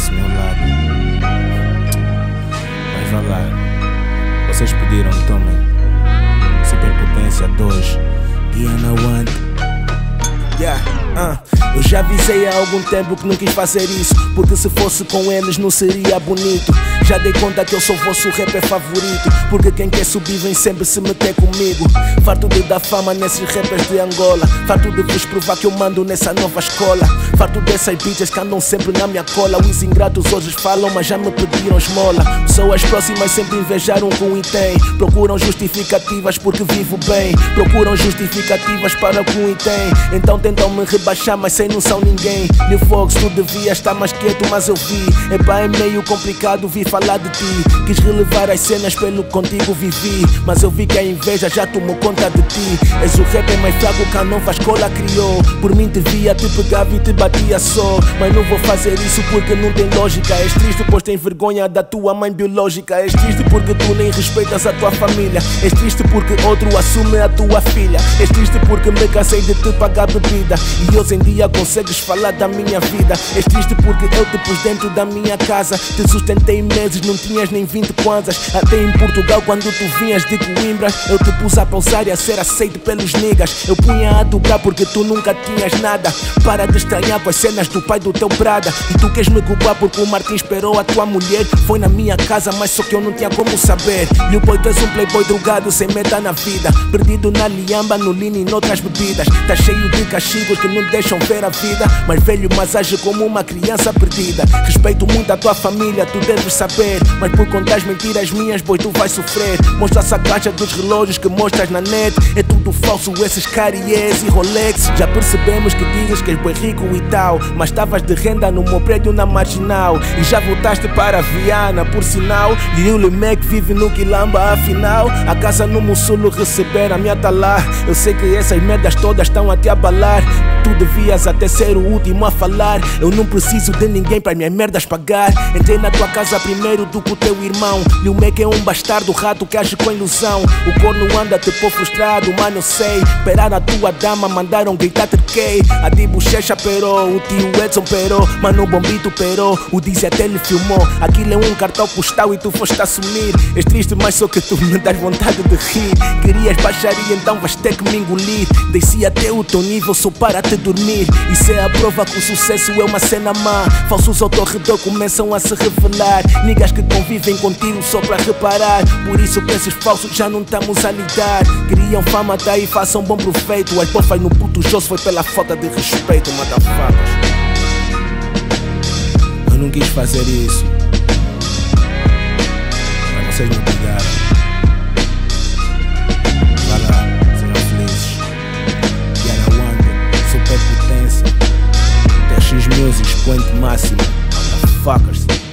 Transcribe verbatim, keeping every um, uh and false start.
desse meu lado. Mas vá lá, vocês pediram, tomem. Superpotência dois, Guiana One. Yeah, uh. Eu já avisei há algum tempo que não quis fazer isso, porque se fosse com eles não seria bonito. Já dei conta que eu sou vosso rapper favorito, porque quem quer subir vem sempre se meter comigo. Farto de dar fama nesses rappers de Angola, farto de vos provar que eu mando nessa nova escola. Farto dessas bitches que andam sempre na minha cola. Os ingratos hoje falam mas já me pediram esmola. Pessoas próximas sempre invejaram com o item, procuram justificativas porque vivo bem, procuram justificativas para com o item. Então tentam me rebaixar mas sem noção ninguém. Lil Fox, tu devias estar mais quieto mas eu vi. Epá, é meio complicado vir falar de ti. Quis relevar as cenas pelo que contigo vivi, mas eu vi que a inveja já tomou conta de ti. És o rapper mais fraco que a nova escola criou. Por mim te via, te pegava e te batia só, mas não vou fazer isso porque não tem lógica. És triste pois tens vergonha da tua mãe biológica. És triste porque tu nem respeitas a tua família. És triste porque outro assume a tua filha. És triste porque me cansei de te pagar bebida e hoje em dia consegues falar da minha vida. És triste porque eu te pus dentro da minha casa, te sustentei meses, não tinhas nem vinte kwanzas. Até em Portugal quando tu vinhas de Coimbra, eu te pus a pausar e a ser aceito pelos niggas. Eu punha a dobrar porque tu nunca tinhas nada. Para de estranhar com as cenas do pai do teu brada. E tu queres me culpar porque o Martin esperou a tua mulher. Foi na minha casa mas só que eu não tinha como saber. Lil Boy, tu és um playboy drogado sem meta na vida, perdido na liamba, no lean e noutras bebidas. Tá cheio de castigos que não deixam ver a vida, mas velho mas age como uma criança perdida. Respeito muito a tua família, tu deves saber, mas por contar as mentiras minhas, boy, tu vais sofrer. Mostra essa caixa dos relógios que mostras na net, é tudo falso, esses Cartiers e Rolex. Já percebemos que dizes que és bem rico e tal, mas estavas de renda no meu prédio na Marginal e já voltaste para a Viana, por sinal. Lil Mac vive no Quilamba, afinal a casa no Mussulo receber a minha tá lá. Eu sei que essas merdas todas estão a te abalar. Tu devias até ser o último a falar. Eu não preciso de ninguém para minhas merdas pagar. Entrei na tua casa primeiro do que o teu irmão. Lil Mac é um bastardo rato que age com ilusão. O corno anda te pôr frustrado, mano eu sei. Esperar a tua dama, mandaram gritar terquei. A de Bochecha perou, o tio Edson perou, mano o Bombito perou, o Dizzy até lhe filmou. Aquilo é um cartão postal e tu foste assumir. És triste mas só que tu me das vontade de rir. Querias baixaria então vais ter que me engolir. Desci até o teu nível só para te dormir. Isso é a prova que o sucesso é uma cena má. Falsos ao teu redor começam a se revelar. Niggas que convivem contigo só para reparar. Por isso que esses falsos já não estamos a lidar. Queriam fama, daí façam bom proveito. As bofas no puto josso foi pela falta de respeito, motherfuckers. Eu não quis fazer isso, mas vocês me obrigaram. Vá lá, sejam felizes. Guiana One, superpotência. T X Music, expoente máximo, motherfuckers.